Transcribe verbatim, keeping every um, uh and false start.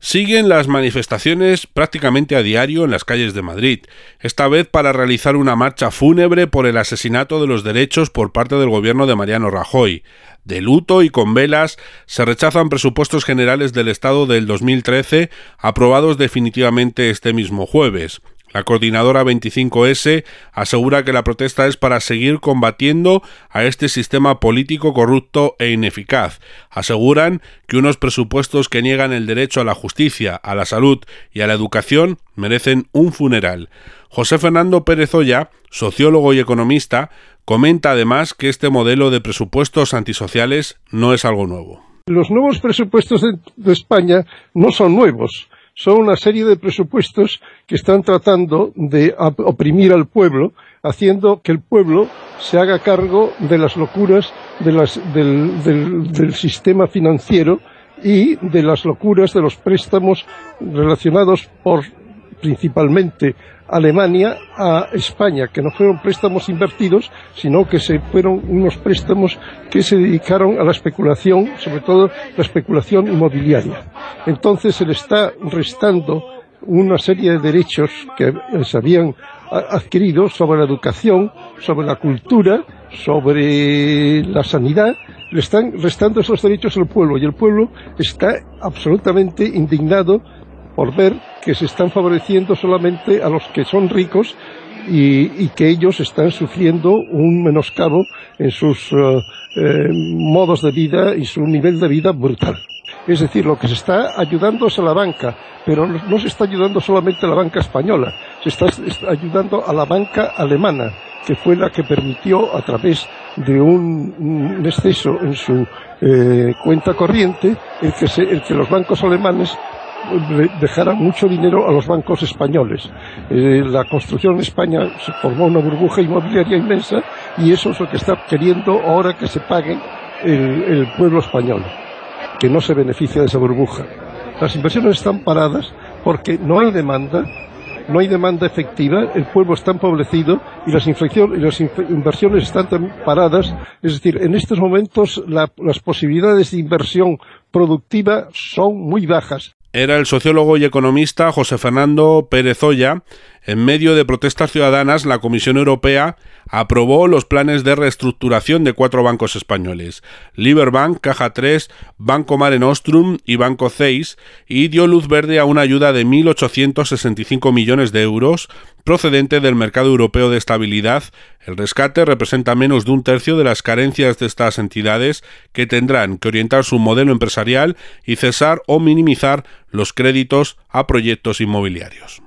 Siguen las manifestaciones prácticamente a diario en las calles de Madrid, esta vez para realizar una marcha fúnebre por el asesinato de los derechos por parte del gobierno de Mariano Rajoy. De luto y con velas se rechazan presupuestos generales del Estado del dos mil trece, aprobados definitivamente este mismo jueves. La coordinadora veinticinco ese asegura que la protesta es para seguir combatiendo a este sistema político corrupto e ineficaz. Aseguran que unos presupuestos que niegan el derecho a la justicia, a la salud y a la educación merecen un funeral. José Fernando Pérez Oya, sociólogo y economista, comenta además que este modelo de presupuestos antisociales no es algo nuevo. Los nuevos presupuestos de, de España no son nuevos. Son una serie de presupuestos que están tratando de oprimir al pueblo, haciendo que el pueblo se haga cargo de las locuras de las, del, del, del sistema financiero y de las locuras de los préstamos relacionados por principalmente Alemania a España, que no fueron préstamos invertidos, sino que se fueron unos préstamos que se dedicaron a la especulación, sobre todo la especulación inmobiliaria. Entonces se le está restando una serie de derechos que se habían adquirido sobre la educación, sobre la cultura, sobre la sanidad. Le están restando esos derechos al pueblo y el pueblo está absolutamente indignado por ver que se están favoreciendo solamente a los que son ricos y, y que ellos están sufriendo un menoscabo en sus uh, eh, modos de vida y su nivel de vida brutal. Es decir, lo que se está ayudando es a la banca, pero no se está ayudando solamente a la banca española, se está, está ayudando a la banca alemana, que fue la que permitió, a través de un, un exceso en su eh, cuenta corriente, el que, se, el que los bancos alemanes dejará mucho dinero a los bancos españoles. Eh, la construcción en España se formó una burbuja inmobiliaria inmensa y eso es lo que está queriendo ahora que se pague el, el pueblo español, que no se beneficia de esa burbuja. Las inversiones están paradas porque no hay demanda, no hay demanda efectiva, el pueblo está empobrecido y las, y las inversiones están paradas. Es decir, en estos momentos la, las posibilidades de inversión productiva son muy bajas. Era el sociólogo y economista José Fernando Pérez Oya. En medio de protestas ciudadanas, la Comisión Europea aprobó los planes de reestructuración de cuatro bancos españoles, Liberbank, Caja tres, Banco Mare Nostrum y Banco seis, y dio luz verde a una ayuda de mil ochocientos sesenta y cinco millones de euros procedente del Mercado Europeo de Estabilidad. El rescate representa menos de un tercio de las carencias de estas entidades, que tendrán que orientar su modelo empresarial y cesar o minimizar los créditos a proyectos inmobiliarios.